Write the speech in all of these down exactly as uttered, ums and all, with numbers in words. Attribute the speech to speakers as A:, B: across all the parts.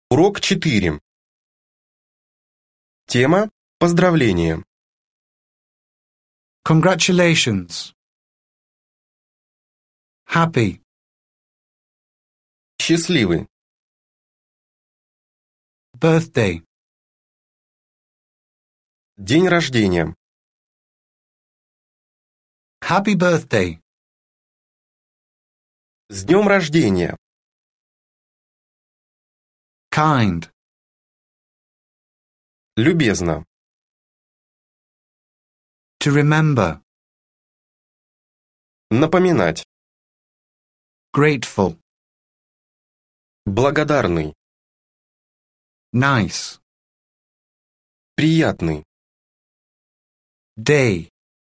A: Урок четыре. Тема «Поздравления».
B: Congratulations. Happy.
A: Счастливый.
B: Birthday.
A: День рождения.
B: Happy birthday.
A: С днем рождения.
B: Kind.
A: Любезно.
B: To remember.
A: Напоминать.
B: Grateful.
A: Благодарный.
B: Nice.
A: Приятный.
B: Day.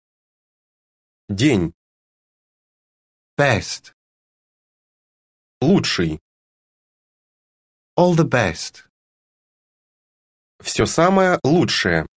A: День.
B: Best.
A: Лучший.
B: All the best.
A: Все самое лучшее.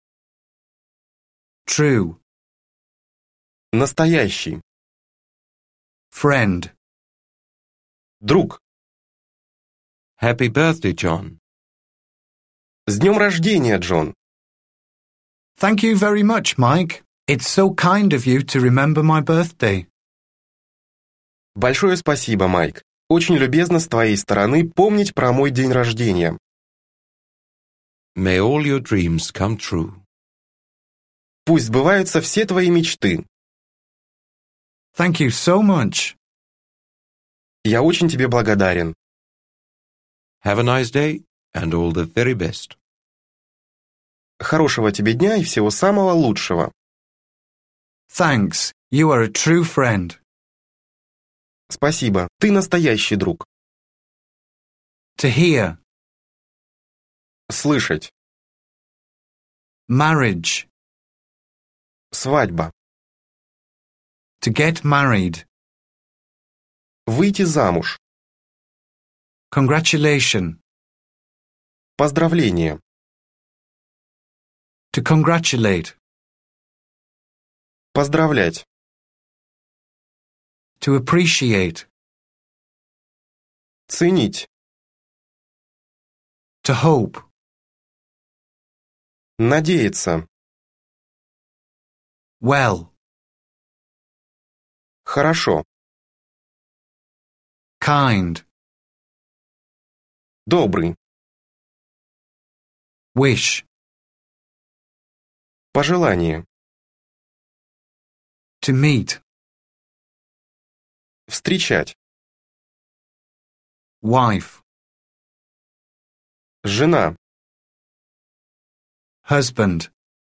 B: True.
A: Настоящий.
B: Friend.
A: Друг.
C: Happy birthday, John.
A: С днем рождения, Джон.
B: Thank you very much, Mike. It's so kind of you to remember my birthday.
A: Большое спасибо, Майк. Очень любезно с твоей стороны помнить про мой день рождения.
C: May all your dreams come true.
A: Пусть сбываются все твои мечты.
B: Thank you so much.
A: Я очень тебе благодарен.
C: Have a nice day and all the very best.
A: Хорошего тебе дня и всего самого лучшего.
B: Thanks. You are a true friend.
A: Спасибо, ты настоящий друг.
B: To hear.
A: Слышать.
B: Marriage.
A: Свадьба.
B: To get married.
A: Выйти замуж.
B: Congratulation.
A: Поздравление.
B: To congratulate.
A: Поздравлять.
B: To appreciate.
A: Ценить.
B: To hope.
A: Надеяться.
B: Well.
A: Хорошо.
B: Kind.
A: Добрый.
B: Wish.
A: Пожелание.
B: To meet.
A: Встречать.
B: Wife.
A: Жена.
B: Husband.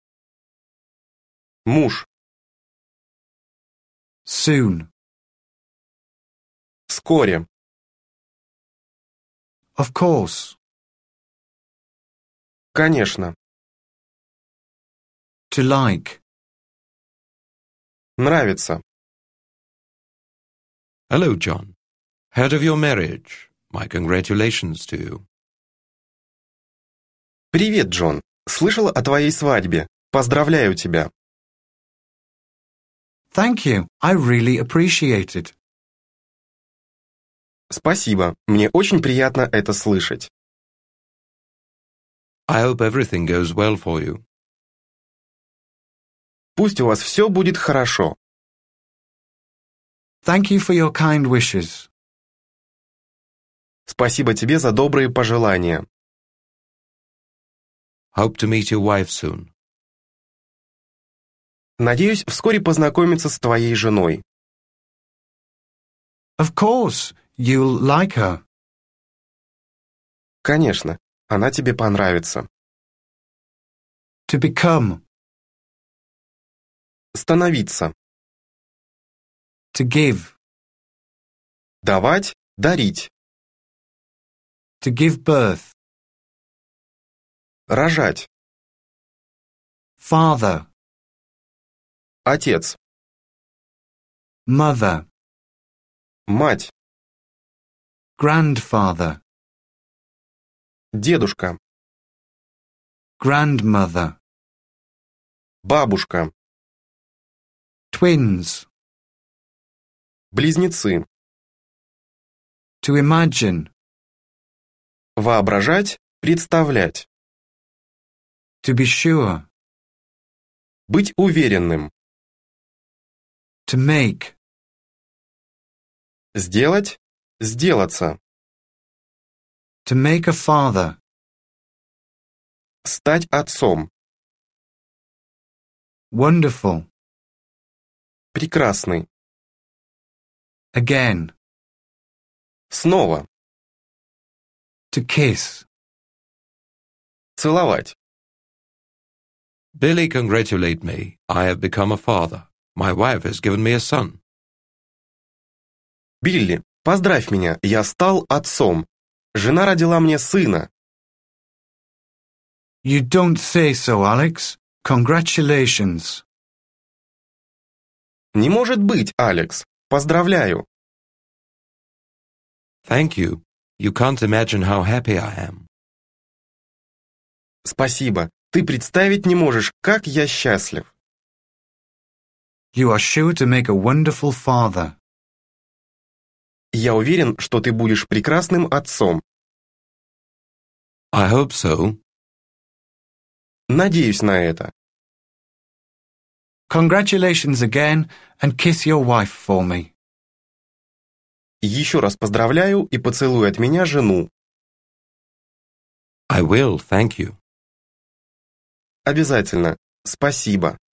A: Муж.
B: Soon.
A: Вскоре.
B: Of course.
A: Конечно.
B: To like.
A: Нравится.
C: Hello, John. Heard of your marriage. My congratulations to you.
A: Привет, Джон. Слышал о твоей свадьбе. Поздравляю тебя.
B: Thank you. I really appreciate it.
A: Спасибо. Мне очень приятно это слышать.
C: I hope everything goes well for you.
A: Пусть у вас все будет хорошо.
B: Thank you for your kind wishes.
A: Спасибо тебе за добрые пожелания.
C: Hope to meet your wife soon.
A: Надеюсь, вскоре познакомиться с твоей женой.
B: Of course, you'll like her.
A: Конечно, она тебе понравится.
B: To become.
A: Становиться.
B: To give.
A: Давать, дарить.
B: To give birth.
A: Рожать.
B: Father.
A: Отец.
B: Mother.
A: Мать.
B: Grandfather.
A: Дедушка.
B: Grandmother.
A: Бабушка.
B: Twins.
A: Близнецы.
B: To imagine.
A: Воображать, представлять.
B: To be sure.
A: Быть уверенным.
B: To make.
A: Сделать, сделаться.
B: To make a father.
A: Стать отцом.
B: Wonderful.
A: Прекрасный.
B: Again.
A: Снова.
B: To kiss.
A: Целовать.
C: Billy, congratulate me. I have become a father. My wife has given me a son.
A: Билли, поздравь меня, я стал отцом. Жена родила мне сына.
B: You don't say so, Alex. Congratulations.
A: Не может быть, Алекс. Поздравляю.
C: Thank you. You can't imagine how happy I am.
A: Спасибо. Ты представить не можешь, как я счастлив.
B: You are sure to make a wonderful father.
A: Я уверен, что ты будешь прекрасным отцом.
C: I hope so.
A: Надеюсь на это.
B: Congratulations again, and kiss your wife for me.
A: Еще раз поздравляю и поцелуй от меня жену.
C: I will, thank you.
A: Обязательно. Спасибо.